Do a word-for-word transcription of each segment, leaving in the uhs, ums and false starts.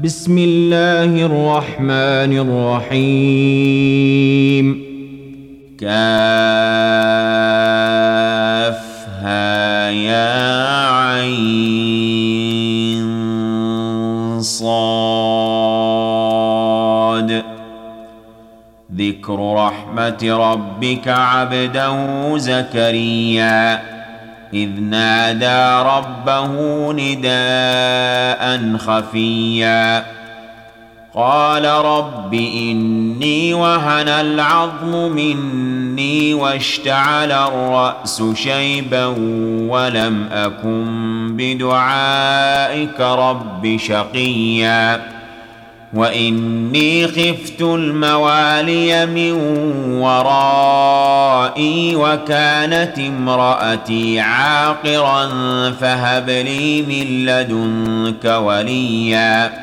بسم الله الرحمن الرحيم. كافها يا عين صاد. ذكر رحمة ربك عبده زكريا إذ نادى ربه نداء خفيا قال رب إني وهن العظم مني واشتعل الرأس شيبا ولم أكن بدعائك رب شقيا وإني خفت الموالي من ورائي وكانت امرأتي عاقرا فهب لي من لدنك وليا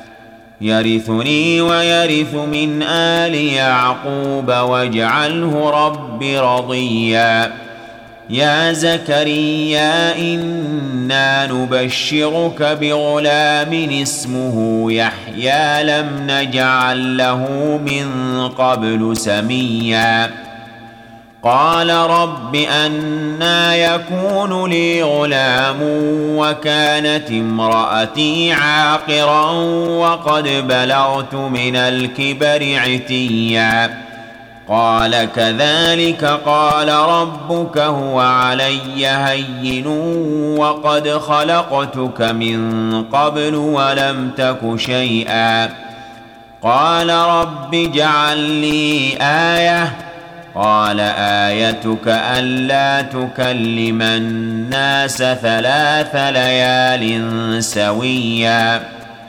يرثني ويرث من آل يعقوب واجعله رب رضيا. يا زكريا إنا نبشرك بغلام اسمه يحيى لم نجعل له من قبل سميا قال رب أنى يكون لي غلام وكانت امرأتي عاقرا وقد بلغت من الكبر عتيا قال كذلك قال ربك هو علي هين وقد خلقتك من قبل ولم تك شيئا قال رب اجعل لي آية قال آيتك ألا تكلم الناس ثلاث ليال سويا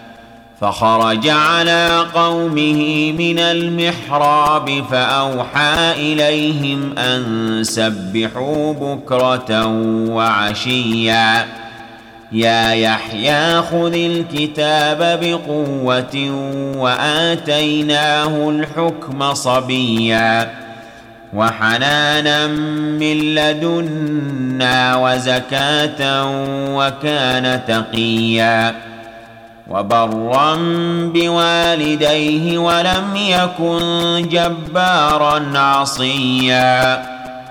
فخرج على قومه من المحراب فأوحى إليهم أن سبحوا بكرة وعشيا يا يحيى خذ الكتاب بقوة وآتيناه الحكم صبيا وحنانا من لدنا وزكاة وكان تقيا وبرا بوالديه ولم يكن جبارا عصيا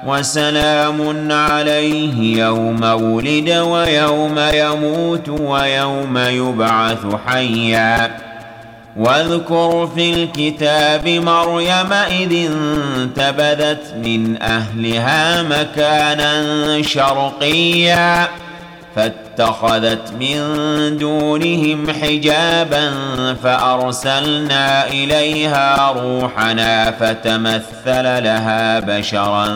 وسلام عليه يوم ولد ويوم يموت ويوم يبعث حيا واذكر في الكتاب مريم إذ انتبذت من أهلها مكانا شرقيا فاتخذت من دونهم حجابا فأرسلنا إليها روحنا فتمثل لها بشرا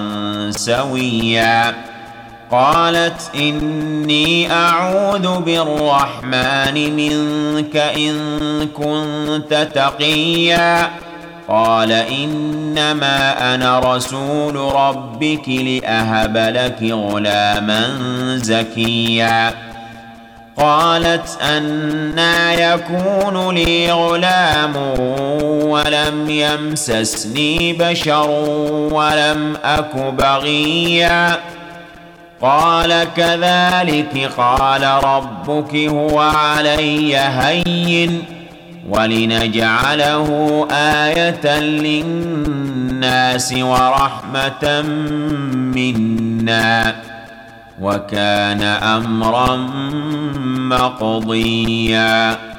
سويا قالت إني أعوذ بالرحمن منك إن كنت تقيا قال إنما أنا رسول ربك لأهب لك غلاما زكيا قالت أنى يكون لي غلام ولم يمسسني بشر ولم أك بغيا قال كذلك قال ربك هو علي هين ولنجعله آية للناس ورحمة منا وكان أمرا مقضيا.